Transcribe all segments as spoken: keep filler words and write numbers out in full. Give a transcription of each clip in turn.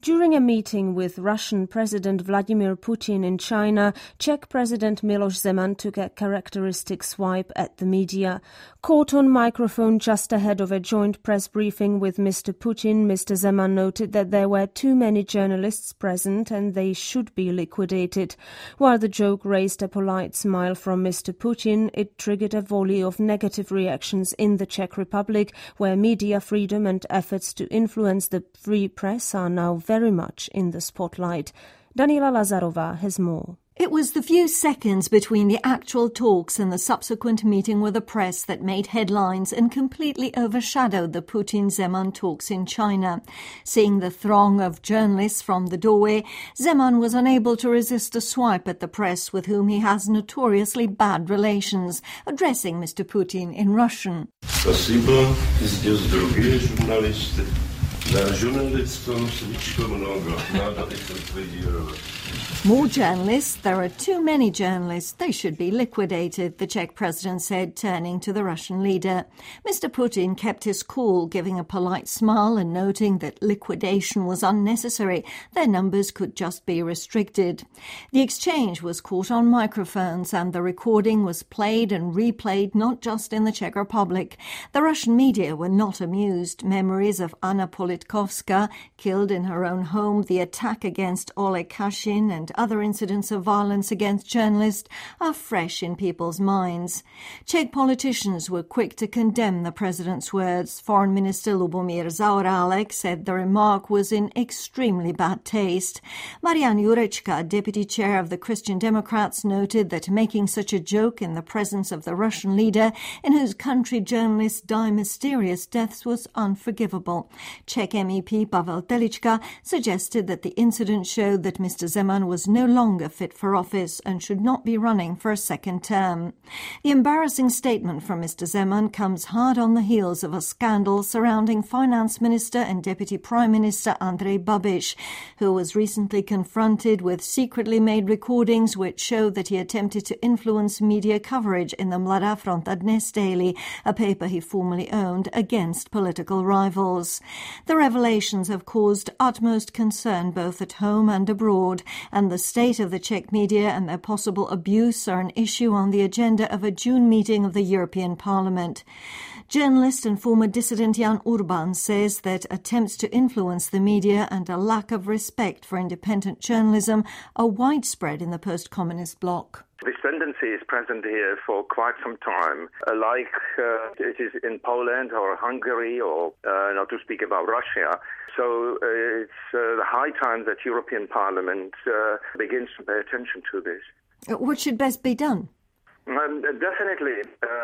During a meeting with Russian President Vladimir Putin in China, Czech President Miloš Zeman took a characteristic swipe at the media. Caught on microphone just ahead of a joint press briefing with Mister Putin, Mister Zeman noted that there were too many journalists present and they should be liquidated. While the joke raised a polite smile from Mister Putin, it triggered a volley of negative reactions in the Czech Republic, where media freedom and efforts to influence the free press are now very much in the spotlight. Daniela Lazarova has more. It was the few seconds between the actual talks and the subsequent meeting with the press that made headlines and completely overshadowed the Putin-Zeman talks in China. Seeing the throng of journalists from the doorway, Zeman was unable to resist a swipe at the press with whom he has notoriously bad relations, addressing Mister Putin in Russian. Спасибо, здесь другие журналисты. За журналистам слишком много, надо их ликвидировать. More journalists? There are too many journalists. They should be liquidated, the Czech president said, turning to the Russian leader. Mister Putin kept his cool, giving a polite smile and noting that liquidation was unnecessary. Their numbers could just be restricted. The exchange was caught on microphones and the recording was played and replayed not just in the Czech Republic. The Russian media were not amused. Memories of Anna Politkovska, killed in her own home, the attack against Oleg Kashin and other incidents of violence against journalists are fresh in people's minds. Czech politicians were quick to condemn the president's words. Foreign Minister Lubomír Zaorálek said the remark was in extremely bad taste. Marian Jurečka, deputy chair of the Christian Democrats, noted that making such a joke in the presence of the Russian leader, in whose country journalists die mysterious deaths, was unforgivable. Czech M E P Pavel Telička suggested that the incident showed that Mister Zeman was no longer fit for office and should not be running for a second term. The embarrassing statement from Mister Zeman comes hard on the heels of a scandal surrounding Finance Minister and Deputy Prime Minister Andrej Babiš, who was recently confronted with secretly made recordings which show that he attempted to influence media coverage in the Mladá Fronta Dnes daily, a paper he formerly owned, against political rivals. The revelations have caused utmost concern both at home and abroad, and the state of the Czech media and their possible abuse are an issue on the agenda of a June meeting of the European Parliament. Journalist and former dissident Jan Urban says that attempts to influence the media and a lack of respect for independent journalism are widespread in the post-communist bloc. This tendency is present here for quite some time, uh, like uh, it is in Poland or Hungary, or uh, not to speak about Russia. So uh, it's uh, the high time that European Parliament uh, begins to pay attention to this. What should best be done? Um, definitely,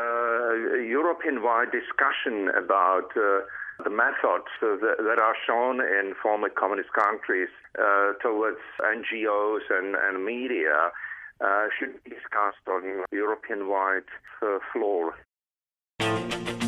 uh, European-wide discussion about uh, the methods uh, that, that are shown in former communist countries uh, towards N G Os and, and media uh, should be discussed on European-wide uh, floor.